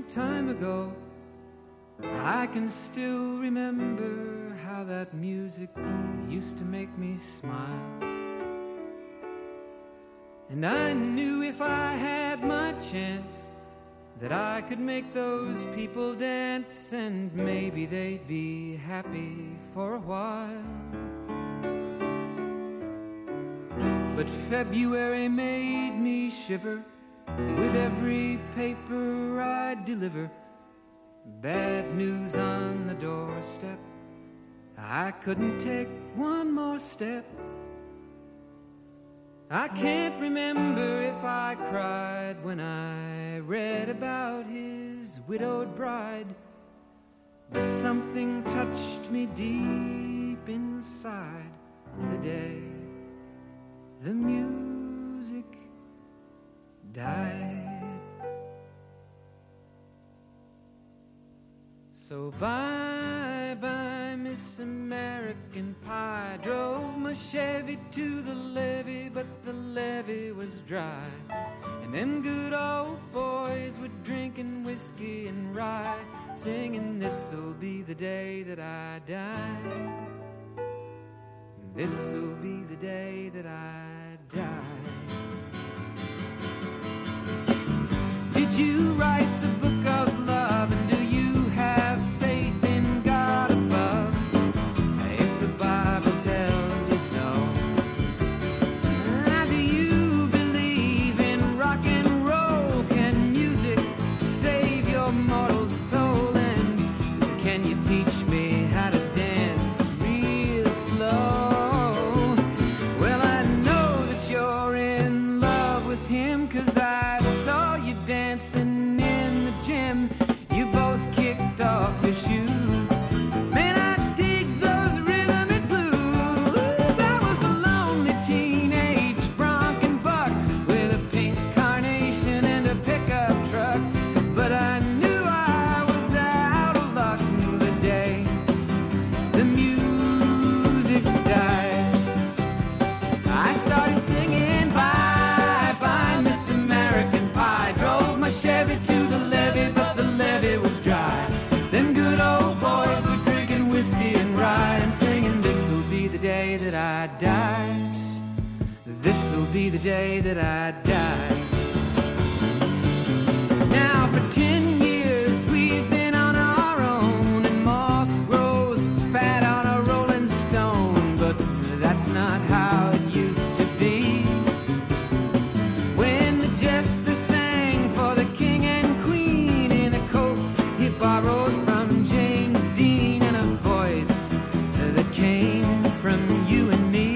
time ago. I can still remember how that music used to make me smile. And I knew if I had my chance that I could make those people dance, and maybe they'd be happy for a while. But February made me shiver with every paper I deliver. Bad news on the doorstep. I couldn't take one more step. I can't remember if I cried when I read about his widowed bride, but something touched me deep inside the day the music died. So bye-bye, Miss American Pie. Drove my Chevy to the levee, but the levee was dry. And them good old boys were drinking whiskey and rye, singing, this'll be the day that I die. This'll be the day that I die. Did you write the book of love, and do you have faith in God above? If the Bible tells you so. Do you believe in rock and roll? Can music save your mortal soul? And can you teach me how to dance real slow? Cause I saw you dancing in the gym. You both kicked off your shoes. Man, I dig those rhythm and blues. I was a lonely teenage bronc and buck with a pink carnation and a pickup truck. But I knew I was out of luck the day the music died. I started singing bye-bye, Miss American Pie. Drove my Chevy to the levee, but the levee was dry. Them good old boys were drinking whiskey and rye and singing, this'll be the day that I die. This'll be the day that I die. Now for 10 years we've been on our own, and moss grows fat on a rolling stone. But that's not how it used to be. When the jester sang for the king and queen in a coat he borrowed from James Dean, and a voice that came from you and me.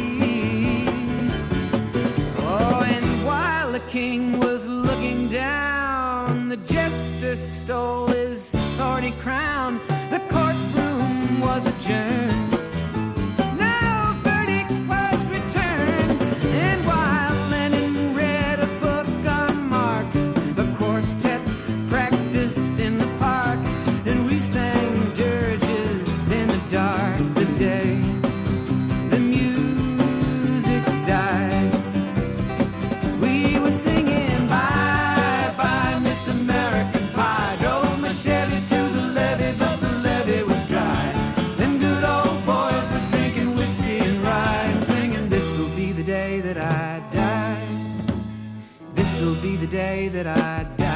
Oh, and while the king was looking down, the jester stole his thorny crown. The courtroom was adjourned. No verdict was returned. And while Lenin read a book on Marx, the quartet practiced in the park, and we sang dirges in the dark the day the music died. We were singing bye-bye, Miss American Pie. Drove my Chevy to the levee, but the levee was dry. Them good old boys were drinking whiskey and rye and singing, this'll be the day that I die. This'll be the day that I die.